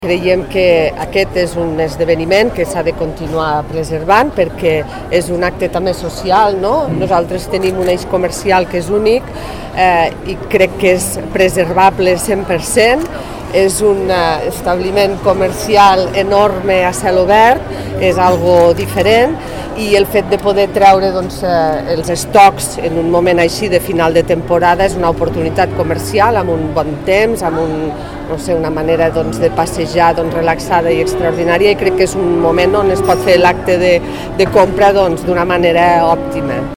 Creiem que aquest és un esdeveniment que s'ha de continuar preservant perquè és un acte també social, no? Nosaltres tenim un eix comercial que és únic i crec que és preservable 100%. És un establiment comercial enorme a cel obert, és algo diferent i el fet de poder treure els estocs en un moment així de final de temporada és una oportunitat comercial amb un bon temps, amb una manera de passejar relaxada i extraordinària, i crec que és un moment on es pot fer l'acte de compra d'una manera òptima.